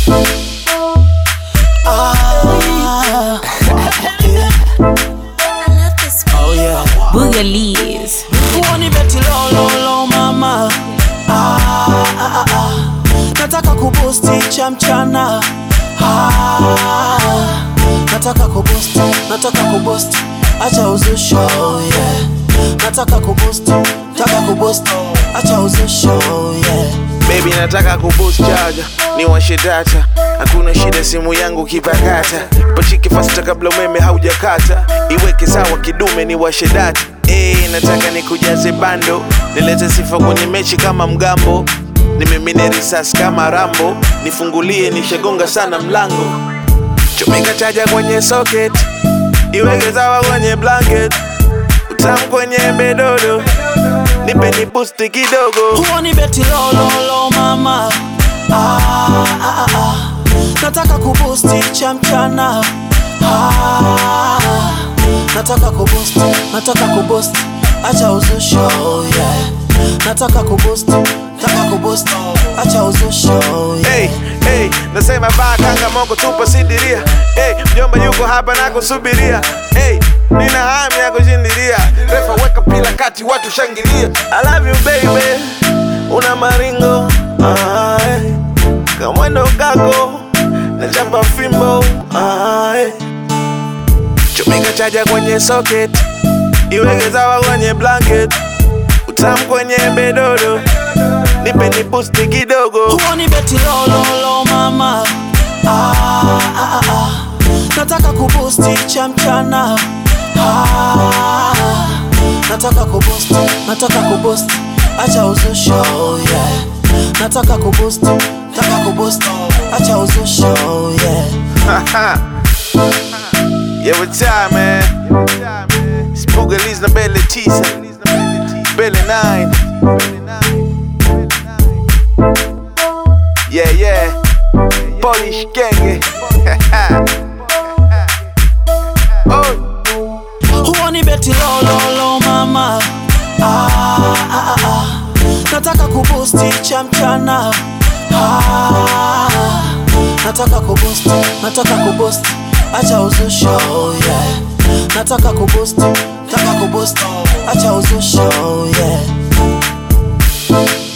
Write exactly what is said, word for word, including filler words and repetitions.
Ah, yeah. I love this one. Oh yeah. Boogalies. Uoni beti low low low mama. Ah, ah, ah, ah. Nataka kubusti cha mchana. Ah, nataka kubusti, nataka kubusti. Acha uzusho, yeah. Nataka kubusti, nataka kubusti. Acha uzusho, yeah. Baby nataka kuboost charger, ni washe data. Hakuna shida simu yangu kipakata. Pachiki fasta kabla umeme haujakata. Iweke sawa kidume ni washe data. Eh, nataka nikujaze bando. Nilete sifa kwenye mechi kama mgambo. Nimemine risasi kama Rambo. Nifungulie nishagonga sana mlango. Chomeka chaja kwenye socket. Iweke sawa kwenye blanket. Utamu kwenye bedodo. Nipe ni boost kidogo. Uoni beti low low low mama. Ah, ah, ah, ah. Nataka kubusti cha mchana. Ah, nataka kubusti, nataka kubusti. Acha uzusho, yeah. Nataka kubusti, nataka kubusti. Acha uzusho, yeah. Hey, hey, nasema baa kanga moko tupa sidiria. Hey, mjomba yuko hapa na kusubiria. Hey, nina hamu ya kushindilia. Refa weka pila kati watu shangilia. I love you baby, una maringo. Ah, hey. Kamwendo kako, na chapa fimbo. Ah, hey. Chomeka chaja kwenye socket. Iweke sawa kwenye blanket. Utamu kwenye bedodo. Nipe ni boost kidogo. Uoni beti low low low mama. Ah, ah, ah, ah. Nataka kubusti cha mchana. Ah, nataka kubusti, nataka kubusti. Acha uzusho, yeah. Nataka kubusti, nataka kubusti. Acha uzusho, yeah. Yeah, what's up, man? It's Boogalies na Belle Tisa. Belle nine. Yeah, yeah. Polish genge. Oh. Uoni beti low low low mama. Ah, ah, ah, ah. Nataka kubusti cha mchana. Ah, nataka kubusti, nataka kubusti. Acha uzusho, yeah. Nataka kubusti, nataka kubusti. Acha uzusho, yeah.